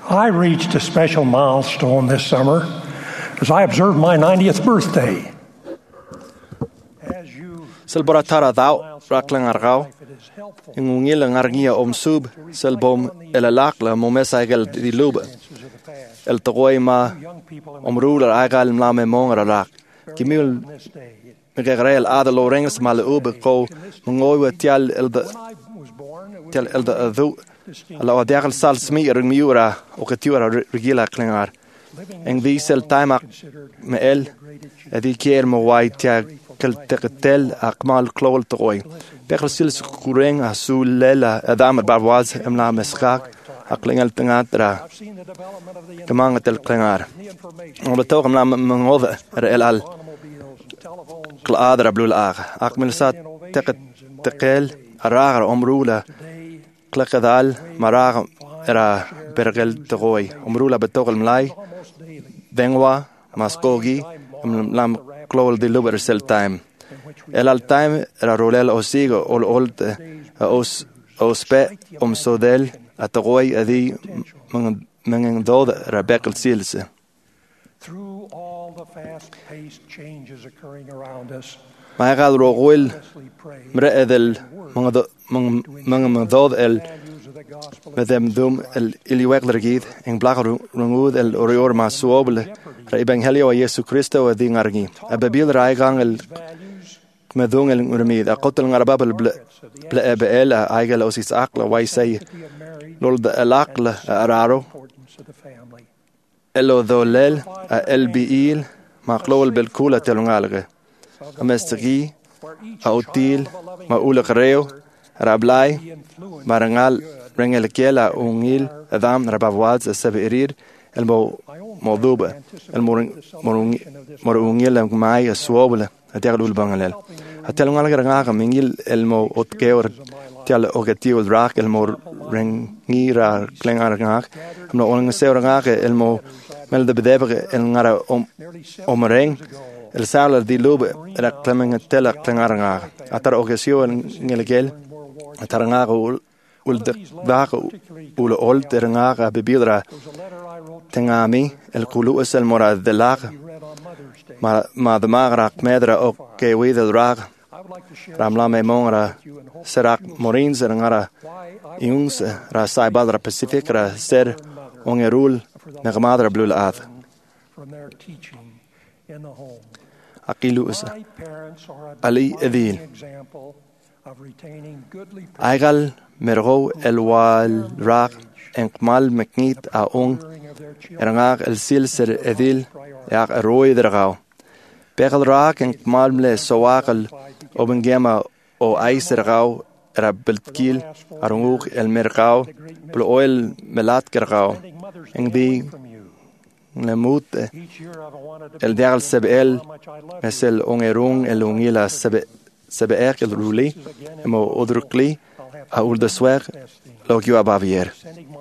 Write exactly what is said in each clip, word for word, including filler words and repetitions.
I reached a special milestone this summer as I observed my ninetieth birthday. As you Selbora tara thou, raklang argau, ingungil ang argia om sub, selbom elalakla momesagel di luba. El togoy ma omruler agal mlame mongra rak. Kimil megagrel ada lorengs mal ube ko mongoy tial el de tial el de adu. Alla odiagal sal smier ring miura o ketura regila klingar. Eng visel taimak me el edi kier mo wai tia kel teketel akmal klol toy. Bekhl sil kureng asul lela adam barwaz emna meskak aklingel tengatra. Kemang tel klingar. On betok emna mengove er el al kladra blul ag. Akmel sat teket tekel aragar omrula klekadal marag era bergel toy. Omrula betok el mlai Dengwa, Maskogi, lam klol di luber sel time. El al time era rolel osigo ol olte os ospe om sodel atogoi adi mengen dod rabekel silse. through all the fast-paced changes occurring around us, Ma gal rogwil mre edel mengen dod el met hem dum el iliweglergid en blagar rungud el orior ma suobele ra evangelio a Jesu Cristo a dingargi a babil raigang el medung el urmid a qotel ngarababel ble ble ebel a aigel osis akla wai say lol de alakla araro elo dolel a elbil ma klol bel kula telungalge a mestri a util ma ulakreo rablai marangal Rengel kela ungil adam rabawaz sabirir el mo moduba el morung morungil el mai suobla atagul bangalel atalungal garanga mingil el mo otkeur tal objetivo rak el mo rengira klengar ngak no onge seuranga el mo mel de bedebre el ngara om omreng el sala di lube era klemeng tel klengar ngak atar ogesio ngel ataranga ul de dagen ul ol der ngaga bebidra tengami el kulu es el morad de lag ma ma de magra medra o que we de drag ramla me mongra serak morins er ngara iuns ra sai badra pacific ra ser ongerul na madra blul ad aqilu is ali edil aigal mergo el wal rag en kmal meknit a ong erangag el silser edil yak roy dergao pegel rag en kmal le soakal obengema o aisergao era beltkil arungug el mergao plo oil melat kergao en bi nemut el derl sebel mesel ongerung el ongila sebe sebe el ruli mo odrukli a ul de swag logio abavier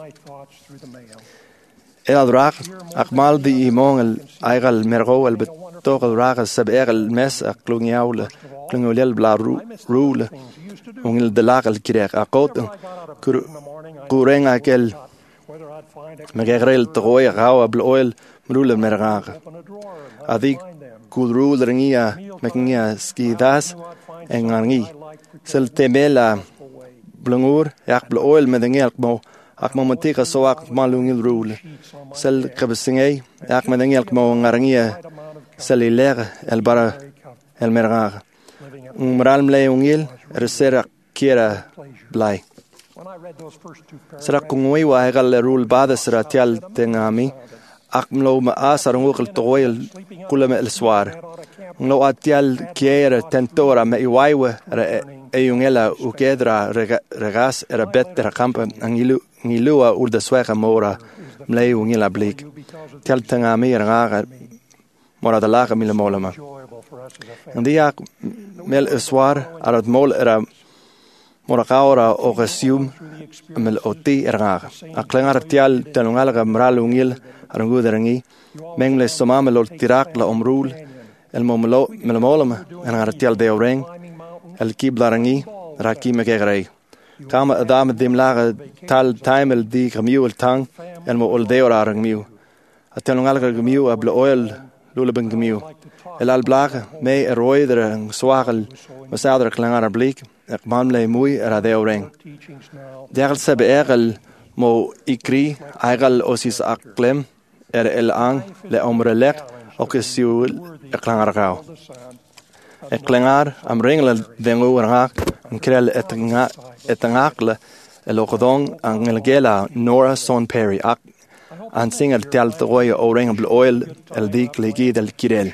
el drag akmal di imong el aigal mergo el betok el drag seb el mes aklungiaule klungolel bla rule ungil de lag el kirek akot kureng akel megerel troy rau abl oil mrule merga adi kudrul ringia mekingia skidas engangi sel temela Blangur, yak bl oil met een elk mo, ak mo mantika so ak malungil rule. Sel kabsingay, yak met een elk mo ngarangia, sel iler el bara el mergar. Un moral mle ungil, resera kiera blai. Sera kungui wa hegal rule bada sera tial tengami, ak mlo ma asar ungukal toil kula me el swar. Nglo atial kiera tentora me iwaiwe Eyungela ukedra regas era better camp angilu ngilua ul de swega mora mlei ungila blik tel tanga mir ngaga mora de laga mile molama ndia mel swar arat mol era mora kaora o gesium mel oti ergaga aklengar tial telungalga mral ungil aranguderangi mengle somame lol tirak la omrul el momlo mel molama en tial de oreng el kiblarangi raki megerei kama adam dim laga tal timel di kamiul tang el mo ol deo ra rang miu a telungal ga miu a bla oil lula ben miu el al blaga me eroider ang swagal masadra klangar blik ek mamle mui era deo reng degal sebe egel mo ikri aigal osis aklem er el ang le omre lek okesiul eklangar gao eklangar am ringel dengo rangak krel etanga etangakle elokdong ang elgela Nora Son Perry ak an singal tel toy o ring bl oil el dik legi del kirel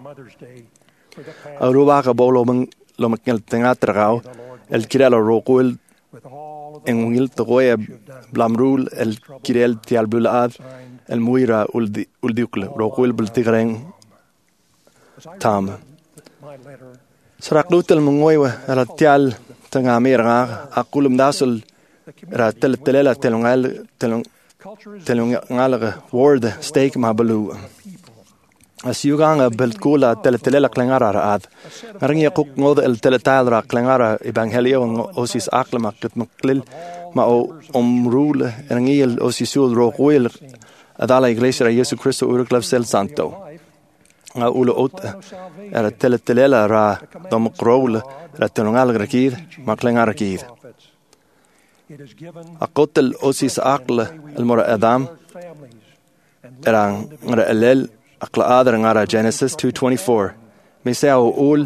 aruba ka bolo mang lomkel tengatrao el kirel roqul en wil toy blamrul el kirel tial bulad el muira uldi uldikle roqul bl tigreng tam srak lutel mungoywa ala tial tanga mirga akulum dasul ra tel telela telungal telung telungal word steak ma belu asiuganga belkula tel telela klangara ad ngarngi kuk ngod el teletal ra klangara evangelio osis aklama ket maklil ma o omrule ngarngi el osisul roquil adala iglesia de Jesus Cristo urklav sel santo nga ulo ot era tel telela ra dom qrol ra telungal grakid ma klangara kid أقتل أسيس أقل المرأة أدم إران غير الليل أقل آذر غير Genesis two twenty-four ميساو أول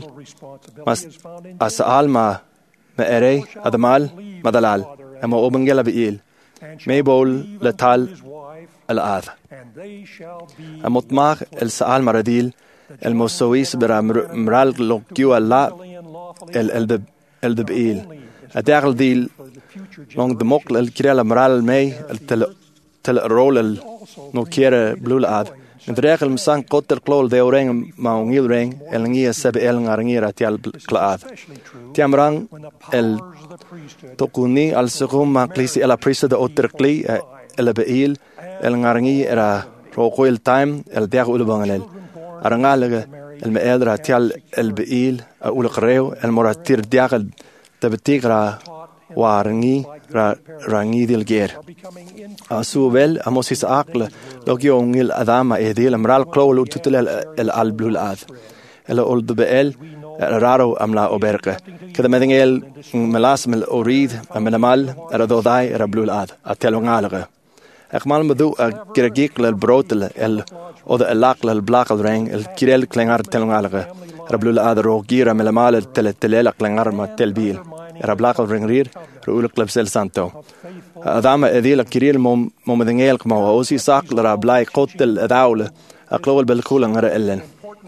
أسأل ما ما إري أدمال ما دلال أما أوبنجلا بإيل ميبول لتال الآذ أمطماغ السأل مرديل المسويس برا مرال لقيو الله الدب الدب إيل أداغل ديل long de mokle el kirela moral mei el tel tel rol el no kiere blul ad en regel msan kotter klol de oreng ma ungil reng el ngia sebe el ngarngira tial klaad tiamrang el tokuni al segum ma klisi el prisa de otter kli el beil el ngarngi era roqoil time el der ulbangelel arangalige el meedra tial el beil ul qreu el moratir diagel tabtigra warngi ra rangi dil ger asuvel amosis aqle logio ngil adama edil amral klol tutel el alblul ad el old bel raro amla oberke kada medingel melas mel orid amnamal era dodai era blul ad atelongalge ekmal medu gergik el brotel el od el laqle el blaqel ring el kirel klengar telongalge era blul ad rogira melamal tel tel klengar ma telbil era blaqel ringrir ruul club sel santo adama edil kiril mom mom dengel kma osi saql ra blai qotel adaule aqlol belkula ngara ellen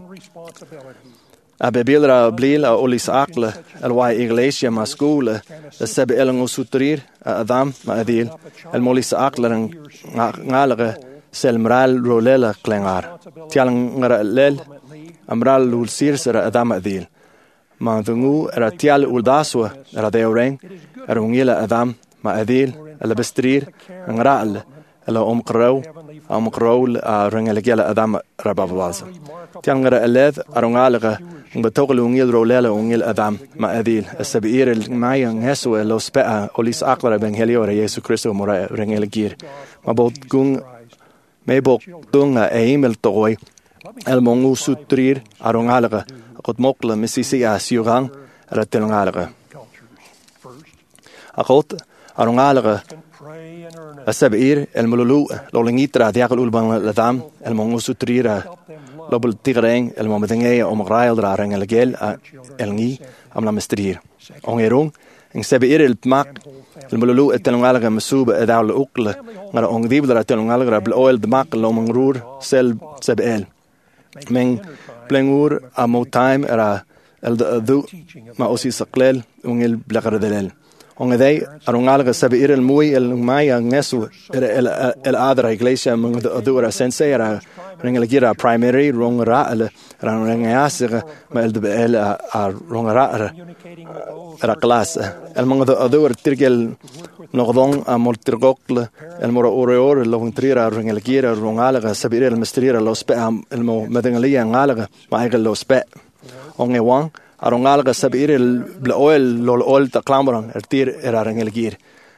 abebil ra blil olis aqle alwai iglesia mascule seb ellen usutrir adam ma edil el molis aqle ngalge selmral rolela klengar tial ngara lel amral lul sirsera adam edil ma dungu era tial uldaswa era deureng era ungila adam ma adil ala bestrir ngral ala umqraw umqrawl rengelegela adam rababwaza tial ngara alad arungalga betoglu ungil rolela ungil adam ma adil asbir maya ngesu lo spa olis aqra ben heliora Jesus Christo mora rengelegir ma bot gung me bok dunga eimel toy el mongu sutrir arungalga قد مقل مسيسي أسيوغان رتلنغالغ أقوت أرنغالغ السبعير الملولو لولنغيترا دياغل أولبان لدام المونغوسو تريرا لوبل تيغرين المومدنغي أمغرايل را رنغلغيل النغي أملا مسترير أونغيرون إن سبعير البماق الملولو التلنغالغ مسوب أداو الأقل غرا أونغديب درا تلنغالغ بالأويل دماق لومنغرور سيل سبعيل من بلنغور أمو تايم era el du ma osi saklel ungel blagardel ongedei arungalga sabir el muy el maya ngesu el el adra iglesia mung du era sensei era ringelagira primary rongra el rangasir ma el el rongra era class el mung du tirgel nogdon amol tirgokle el mora oreor lo ventrira ringelagira rongalga sabir el mistrira lo spe el mo medengalia ngalaga ma igel lo spe onge wang arungalga sabir el oil lol oil ta klambrang ertir era rengelgir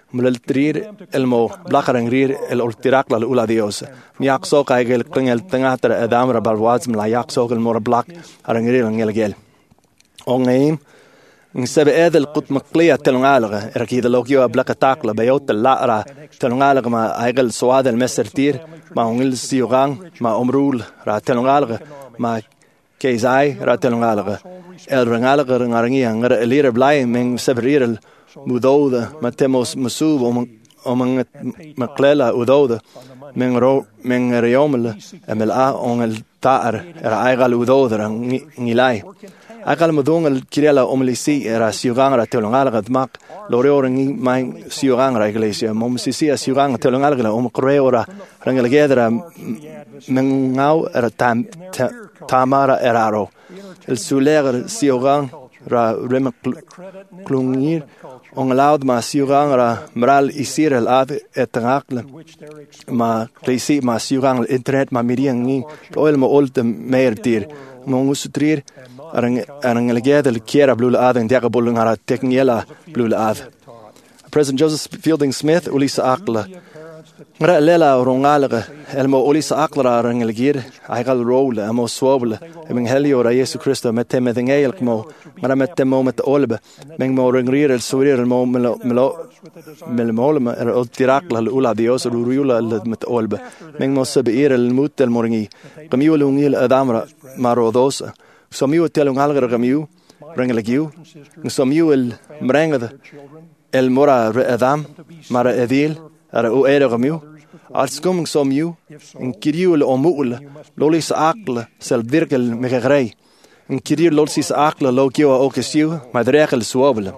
ملترير المو بلاخرنغرير الالتراق للأولى ديوس مياق سوق ايجل قنجل تنغاتر ادام ربال وازم لا ياق سوق المور بلاك رنغرير نغيل اونغيم نسبة هذا القط مقلية تلونغالغة ركيد لوكيو بلاك تاقلا بيوت اللعرة تلونغالغة ما ايجل سواد المسرتير ما هونغل سيوغان ما امرول را تلونغالغة ما كيزاي را تلونغالغة الرنغالغة رنغارنغيا نغر الير بلاي من سبرير مودوده ما تموس مسوب ومن ومن مقللا ودوده من رو من ريومل املا اون التار رايغال ودوده نيلاي اقل مدون الكريلا امليسي را سيوغان را تلونغالغ دماق لوريورنغي ماي سيوغان را اغليسيا مومسيسي سيوغان تلونغالغ ام قريورا رنغلغيدرا من ناو را تام تامارا ارارو السولير سيوغان را رم كلونير on laud ma siurang ra mral isir el ad etangakle ma klisi ma siurang internet ma miriang ni oil mo old meer dir mo usutrir arang arang legedel kiera blue ad en dia bolung ara tekniela blue ad President Joseph Fielding Smith ulisa akla mra lela rongalge elmo ulisa akla arang legir aigal role amo swable eming helio ra Jesu Christo met tem engel mo mra met tem met olbe meng mo ringrir el surir el mo melo mel molma er ultirakla ula dios ruriula met olbe meng mo sabir el mut el moringi gamiul ungil adamra marodosa so miu telung alger gamiu ringlegiu so miu el mrengade el mora adam mara edil ara o era gamiu als coming so miu in kiriul omul lolis akle sel virkel megrei in kiriul lolis akle lokio okesiu madregel suobel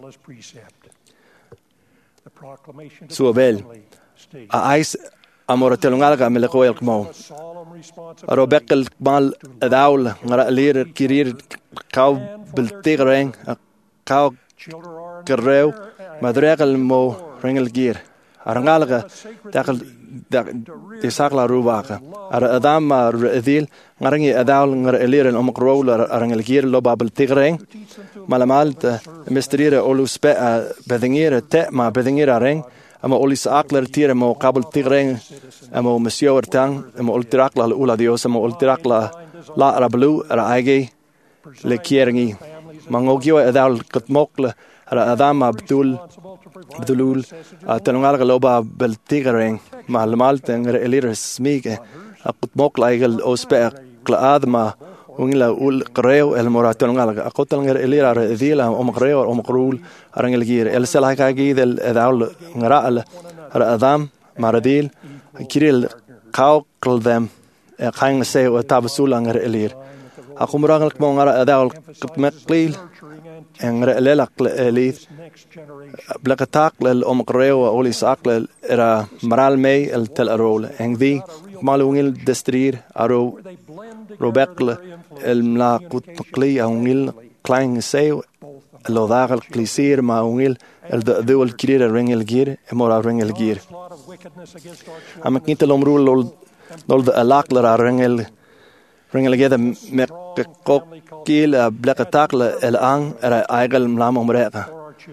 suobel a ais amor telungalga melkoel kmo robekel mal daul ngara lir kirir kau beltigreng kau kereu madregel mo ringel gier arangalga dakal de sakla ruwaga ara adam mar edil ngarangi adaul ngar eliren om kroler arangel gier lo babel tigreng malamal mistrire oluspe bedingire te ma bedingire reng ama olis akler tire mo kabel tigreng ama monsieur tang ama ultrakla ula dios ama ultrakla la rablu ara age le kieringi mangogio adaul katmokle ara adam abdul بدلول تنوالغ لوبا بالتيغرين مع المالتن إلير سميك أقط موكلا يغل أوسبق قلادما ونلا أول قريو المرات تنوالغ أقط لنغر إلير ذيلا أم قريو أم قرول أرنغل جير السلاك أجيد الأذاول نرأل رأذام مارديل كيريل قاو قلدم قاين سي وتابسول لنغر إلير أقوم راغلك مو نرى أذاول قليل en relak lead blakatak lel om greo oli sakle era maral mei el tel arol en di malungil destrir aro robekle el mla kut kli ungil klein sei lo dagal klisir ma ungil el de ul kirir ringel gir emora ringel gir am kinte lomrul lol de alakler ringel ringel gede me kokil blakatak el ang era aigal mlam omreka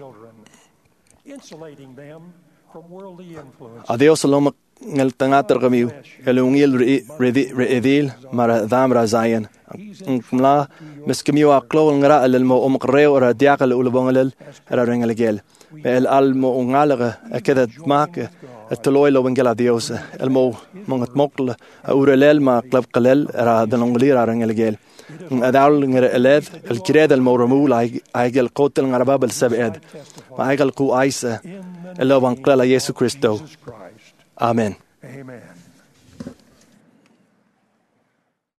adios lom ngel tangater gamiu el ungil redil mara damra zayen mla miskimiu aqlo ngra el mo omqreo ra diaqal ulbongel era ringel gel el almo ungalga akeda mak التلوي لو بنجلا ديوس المو مونت موكل اورلل ما قلب قلل را دنغلي را رنجل اداول غير الاد الكريد المورمول ايجل قوتل غرباب السبعد ما ايجل قو ايس اللي بنقلا يسوع كريستو امين.